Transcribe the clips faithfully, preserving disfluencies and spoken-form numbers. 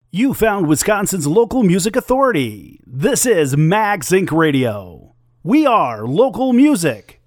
You found Wisconsin's local music authority. This is Mags Inc Radio. We are local music.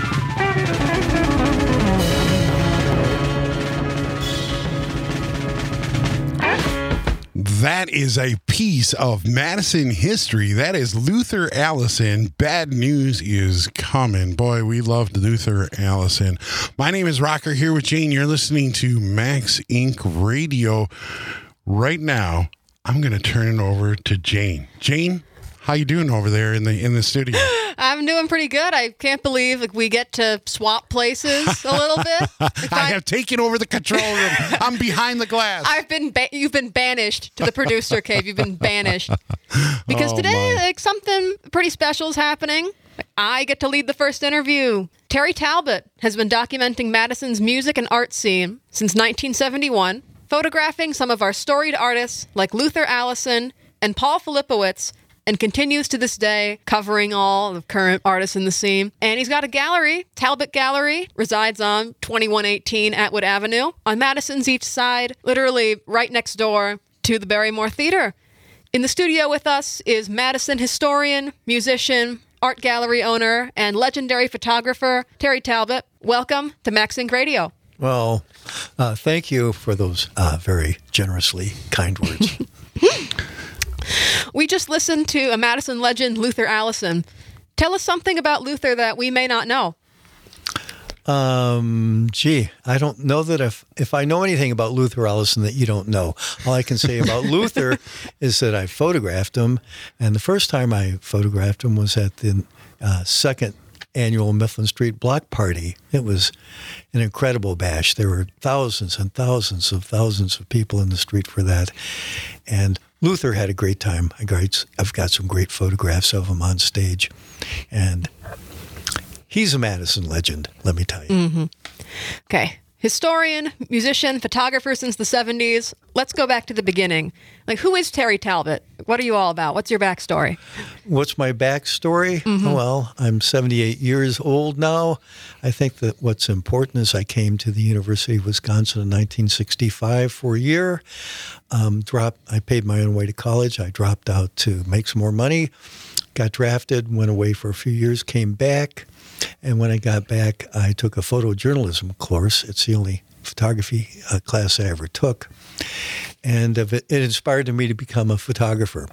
That is a piece of Madison history. That is Luther Allison. Bad news is coming. Boy, we loved Luther Allison. My name is Rocker, here with Jane. You're listening to Mags Inc Radio. Right now, I'm going to turn it over to Jane. Jane, how you doing over there in the in the studio? I'm doing pretty good. I can't believe like we get to swap places a little bit. Like, I have taken over the control room. I'm behind the glass. I've been ba- you've been banished to the producer cave. You've been banished because Oh, today, my. like something pretty special is happening. I get to lead the first interview. Terry Talbot has been documenting Madison's music and art scene since nineteen seventy-one, photographing some of our storied artists like Luther Allison and Paul Filipowicz, and continues to this day covering all the current artists in the scene. And he's got a gallery. Talbot Gallery resides on twenty-one eighteen Atwood Avenue on Madison's East Side, literally right next door to the Barrymore Theater. In the studio with us is Madison historian, musician, art gallery owner, and legendary photographer Terry Talbot. Welcome to Mags Inc Radio. Well, uh, thank you for those uh, very generously kind words. We just listened to a Madison legend, Luther Allison. Tell us something about Luther that we may not know. Um, gee, I don't know that if, if I know anything about Luther Allison that you don't know. All I can say about Luther is that I photographed him, and the first time I photographed him was at the uh, second annual Mifflin Street Block Party. It was an incredible bash. There were thousands and thousands of thousands of people in the street for that, and Luther had a great time. I got, I've got some great photographs of him on stage, and he's a Madison legend, let me tell you. Mm-hmm. Okay. Historian, musician, photographer since the seventies. Let's go back to the beginning. Like, who is Terry Talbot? What are you all about? What's your backstory? What's my backstory? Mm-hmm. Well, I'm seventy-eight years old now. I think that what's important is I came to the University of Wisconsin in nineteen sixty-five for a year. Um, dropped, I paid my own way to college. I dropped out to make some more money. Got drafted, went away for a few years, came back. And when I got back, I took a photojournalism course. It's the only photography uh, class I ever took. And uh, it, it inspired me to become a photographer.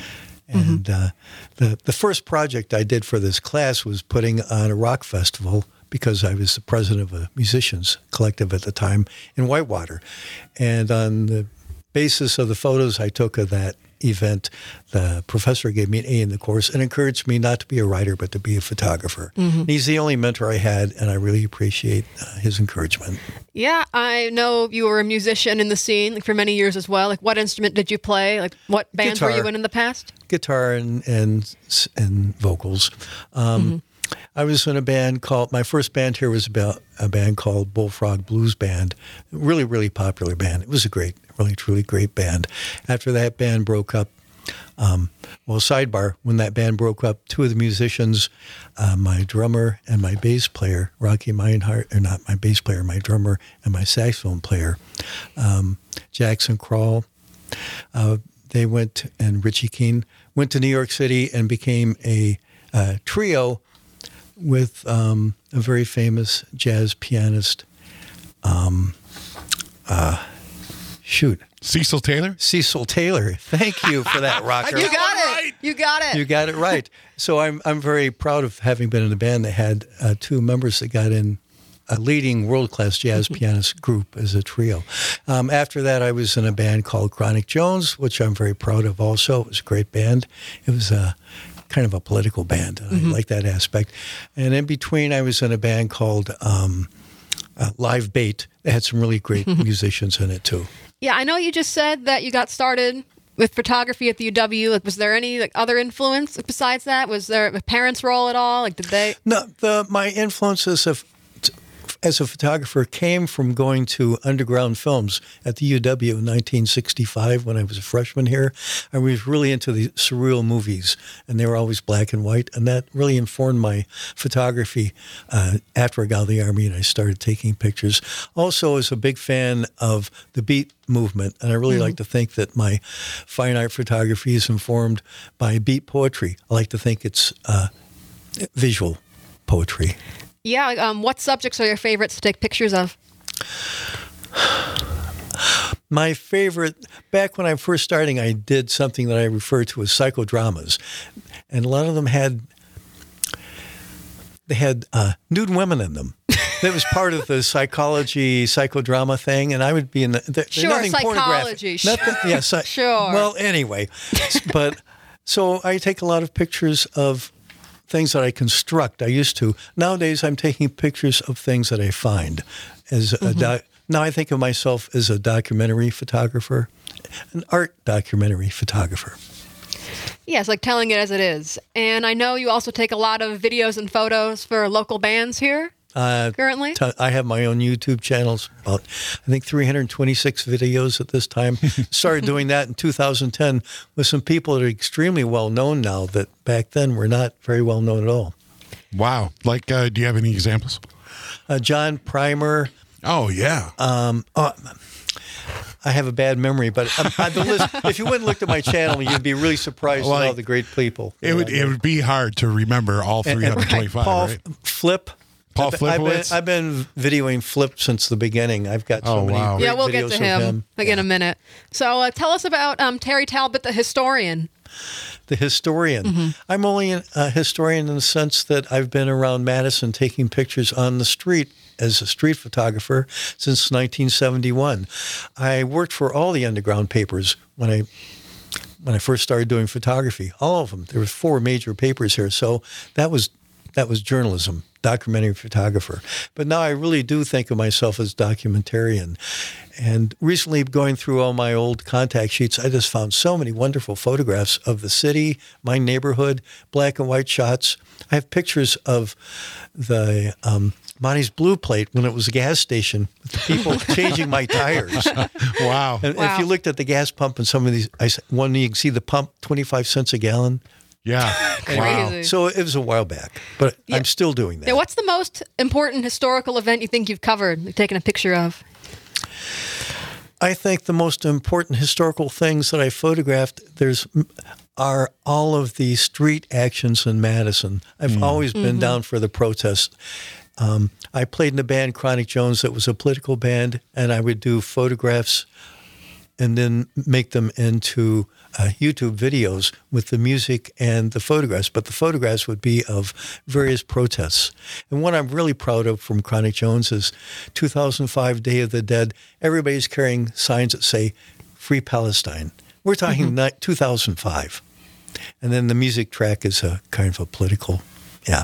And uh, the, the first project I did for this class was putting on a rock festival because I was the president of a musicians collective at the time in Whitewater. And on the basis of the photos I took of that event, the professor gave me an A in the course and encouraged me not to be a writer, but to be a photographer. Mm-hmm. He's the only mentor I had, and I really appreciate uh, his encouragement. Yeah, I know you were a musician in the scene like, for many years as well. Like, what instrument did you play? Like, what bands Guitar. were you in in the past? Guitar and and, and vocals. Um, mm-hmm. I was in a band called, my first band here was about a band called Bullfrog Blues Band. Really, really popular band. It was a great, really, truly great band. After that band broke up, um, well, sidebar, when that band broke up, two of the musicians, uh, my drummer and my bass player, Rocky Meinhardt, or not my bass player, my drummer and my saxophone player, um, Jackson Krall, uh, they went, and Richie Keene, went to New York City and became a uh, trio with um, a very famous jazz pianist, um, uh, shoot. Cecil Taylor? Cecil Taylor. Thank you for that, Rocker. You got it. Right. You got it. You got it right. So I'm I'm very proud of having been in a band that had uh, two members that got in a leading world-class jazz pianist group as a trio. Um, after that, I was in a band called Chronic Jones, which I'm very proud of also. It was a great band. It was a kind of a political band. Mm-hmm. I like that aspect. And in between, I was in a band called um, uh, Live Bait. They had some really great musicians in it, too. Yeah, I know you just said that you got started with photography at the U W. Like, was there any like other influence besides that? Was there a parents' role at all? Like, did they? No, the my influences have as a photographer came from going to underground films at the U W in nineteen sixty-five when I was a freshman here. I was really into the surreal movies, and they were always black and white, and that really informed my photography uh, after I got out of the Army and I started taking pictures. Also, as a big fan of the beat movement, and I really mm-hmm. like to think that my fine art photography is informed by beat poetry. I like to think it's uh, visual poetry. Yeah, um, what subjects are your favorites to take pictures of? My favorite, back when I first starting, I did something that I refer to as psychodramas. And a lot of them had, they had uh, nude women in them. That was part of the psychology, psychodrama thing, and I would be in the... They're sure, nothing psychology. Sure. Nothing, yeah, psy- sure. Well, anyway, but so I take a lot of pictures of things that I construct. I used to. Nowadays, I'm taking pictures of things that I find. As a mm-hmm. doc- now, I think of myself as a documentary photographer, an art documentary photographer. Yes, like telling it as it is. And I know you also take a lot of videos and photos for local bands here. Uh, currently? T- I have my own YouTube channels, about, I think, three hundred twenty-six videos at this time. Started doing that in two thousand ten with some people that are extremely well known now that back then were not very well known at all. Wow. Like, uh, do you have any examples? Uh, John Primer. Oh, yeah. Um, oh, I have a bad memory, but um, the list, if you went and looked at my channel, you'd be really surprised well, at all the great people. It would, it would be hard to remember all three hundred twenty-five, and, and Paul right? Flip. Paul I've, Flipowitz? I've been, I've been videoing Flip since the beginning. I've got so oh, many wow. great Yeah, we'll videos get to him, him. like yeah. in a minute. So uh, tell us about um, Terry Talbot, the historian. The historian. Mm-hmm. I'm only a historian in the sense that I've been around Madison taking pictures on the street as a street photographer since nineteen seventy-one. I worked for all the underground papers when I when I first started doing photography. All of them. There were four major papers here, so that was that was journalism, documentary photographer. But now I really do think of myself as documentarian. And recently, going through all my old contact sheets, I just found so many wonderful photographs of the city, my neighborhood, black and white shots. I have pictures of the um, Monty's Blue Plate when it was a gas station, with the people changing my tires. Wow. And wow. if you looked at the gas pump and some of these, I, one you can see the pump, twenty-five cents a gallon. Yeah. Crazy. Wow. So it was a while back, but yeah. I'm still doing that. Now, what's the most important historical event you think you've covered, you've taken a picture of? I think the most important historical things that I photographed there's are all of the street actions in Madison. I've mm. always been mm-hmm. down for the protests. Um, I played in a band, Chronic Jones, that was a political band, and I would do photographs and then make them into uh, YouTube videos with the music and the photographs. But the photographs would be of various protests. And one I'm really proud of from Chronic Jones is two thousand five Day of the Dead. Everybody's carrying signs that say, Free Palestine. We're talking mm-hmm. ni- two thousand five. And then the music track is a kind of a political, yeah.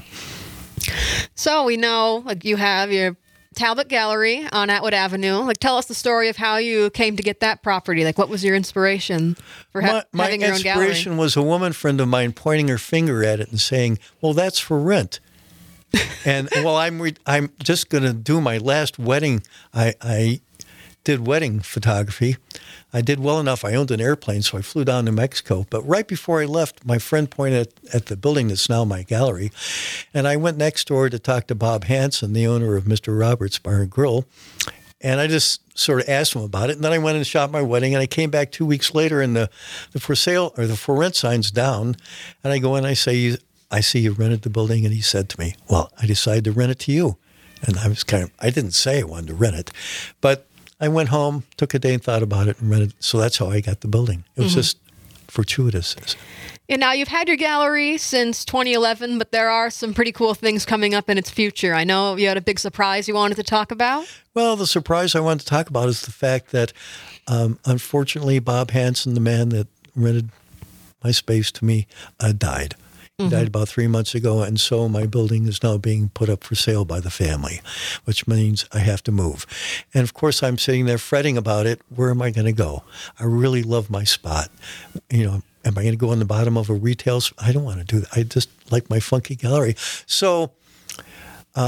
So we know like you have your Talbot Gallery on Atwood Avenue. Like, tell us the story of how you came to get that property. Like, what was your inspiration for ha- my, having my your own gallery? My inspiration was a woman friend of mine pointing her finger at it and saying, well, that's for rent. And, well, I'm re- I'm just going to do my last wedding. I, I did wedding photography. I did well enough. I owned an airplane, so I flew down to Mexico. But right before I left, my friend pointed at, at the building that's now my gallery, and I went next door to talk to Bob Hansen, the owner of Mister Roberts Bar and Grill, and I just sort of asked him about it. And then I went and shot my wedding, and I came back two weeks later, and the, the for sale or the for rent sign's down, and I go in and I say, I see you rented the building, and he said to me, well, I decided to rent it to you. And I was kind of, I didn't say I wanted to rent it, but I went home, took a day and thought about it and rented. So that's how I got the building. It was mm-hmm. just fortuitous. And now you've had your gallery since twenty eleven, but there are some pretty cool things coming up in its future. I know you had a big surprise you wanted to talk about. Well, the surprise I wanted to talk about is the fact that, um, unfortunately, Bob Hansen, the man that rented my space to me, uh, died. He mm-hmm. died about three months ago, and so my building is now being put up for sale by the family, which means I have to move. And, of course, I'm sitting there fretting about it. Where am I going to go? I really love my spot. You know, am I going to go on the bottom of a retail? Sp- I don't want to do that. I just like my funky gallery. So um,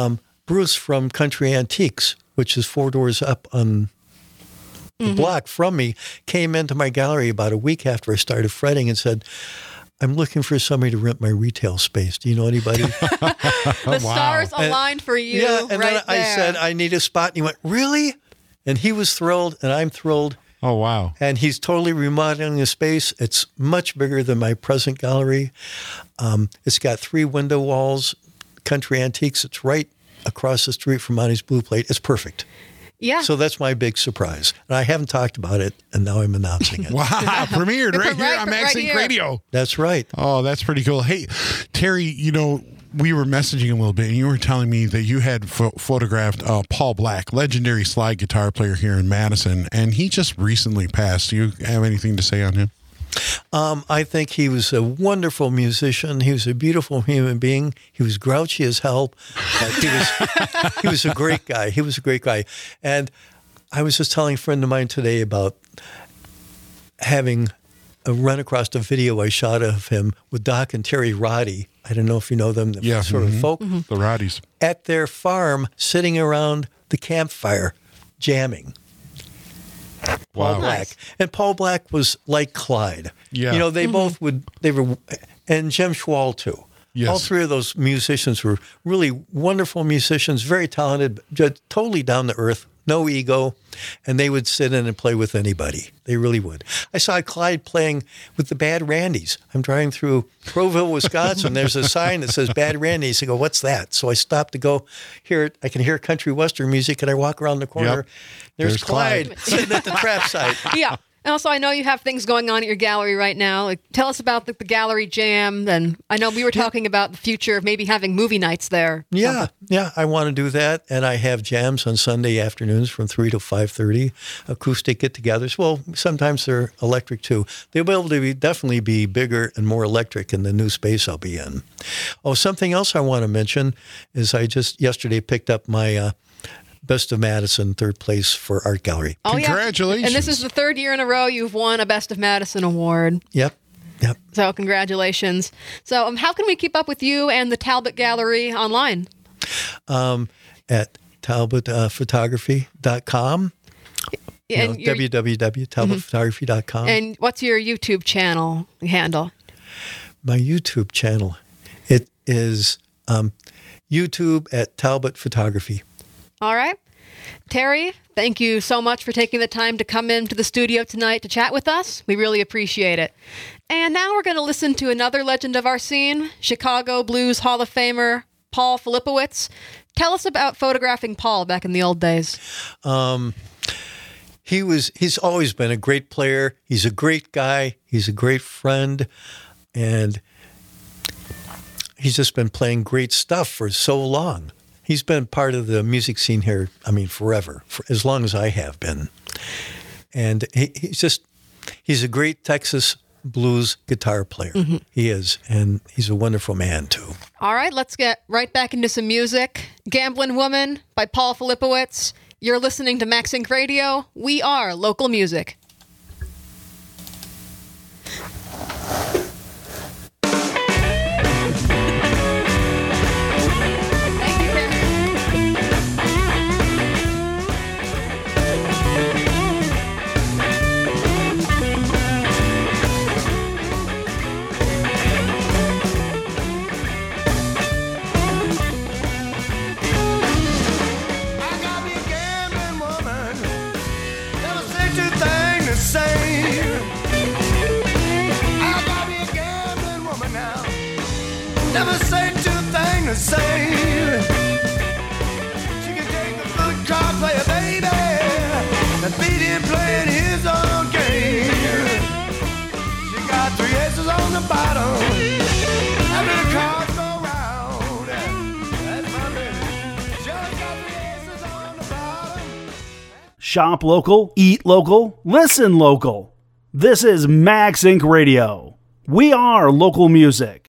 Bruce from Country Antiques, which is four doors up on the mm-hmm. block from me, came into my gallery about a week after I started fretting and said, I'm looking for somebody to rent my retail space. Do you know anybody? the wow. stars aligned and, for you. Yeah, and right then I there. said, I need a spot. And he went, really? And he was thrilled, and I'm thrilled. Oh, wow. And he's totally remodeling the space. It's much bigger than my present gallery. Um, it's got three window walls, Country Antiques. It's right across the street from Monty's Blue Plate. It's perfect. Yeah. So that's my big surprise. And I haven't talked about it, and now I'm announcing it. Wow. Premiered right here right, on right MagSync here. Radio. That's right. Oh, that's pretty cool. Hey, Terry, you know, we were messaging a little bit, and you were telling me that you had pho- photographed uh, Paul Black, legendary slide guitar player here in Madison, and he just recently passed. Do you have anything to say on him? Um, I think he was a wonderful musician. He was a beautiful human being. He was grouchy as hell. But he was he was a great guy. He was a great guy. And I was just telling a friend of mine today about having a run across a video I shot of him with Doc and Terry Roddy. I don't know if you know them, the yeah, sort mm-hmm. of folk. Mm-hmm. The Roddies. At their farm, sitting around the campfire, jamming. Paul Wow. Black. Nice. And Paul Black was like Clyde. Yeah. You know, they Mm-hmm. both would, they were, and Jim Schwal too. Yes. All three of those musicians were really wonderful musicians, very talented, just totally down to earth, no ego, and they would sit in and play with anybody. They really would. I saw Clyde playing with the Bad Randys. I'm driving through Proville, Wisconsin. There's a sign that says Bad Randys. I go, what's that? So I stop to go hear it. I can hear country western music, and I walk around the corner. Yep. There's, There's Clyde, Clyde. sitting at the trap site. Yeah. And also, I know you have things going on at your gallery right now. Like, tell us about the, the gallery jam. And I know we were talking about the future of maybe having movie nights there. Yeah, yeah, I want to do that, and I have jams on Sunday afternoons from three to five thirty, acoustic get-togethers. Well, sometimes they're electric too. They'll be able to be, definitely be bigger and more electric in the new space I'll be in. Oh, something else I want to mention is I just yesterday picked up my uh, Best of Madison third place for Art Gallery. Oh, yeah. Congratulations. And this is the third year in a row you've won a Best of Madison award. Yep, yep. So congratulations. So um, how can we keep up with you and the Talbot Gallery online? Um, at talbot photography dot com. You know, And your- w w w dot talbot photography dot com. And what's your YouTube channel handle? My YouTube channel, it is um, YouTube at Talbot Photography. All right. Terry, thank you so much for taking the time to come into the studio tonight to chat with us. We really appreciate it. And now we're going to listen to another legend of our scene, Chicago Blues Hall of Famer Paul Filipowicz. Tell us about photographing Paul back in the old days. Um, he was, he's always been a great player. He's a great guy. He's a great friend. And he's just been playing great stuff for so long. He's been part of the music scene here, I mean, forever, for as long as I have been. And he, he's just, he's a great Texas blues guitar player. Mm-hmm. He is. And he's a wonderful man, too. All right, let's get right back into some music. Gamblin' Woman by Paul Filipowicz. You're listening to MagSync Radio. We are local music. Never say two things the same. She can take a good card player, baby, and beat him playing his own game. She got three aces on the bottom. After the cards go round, that's my baby. She got three aces on the bottom. Shop local, eat local, listen local. This is MagSync Radio. We are local music.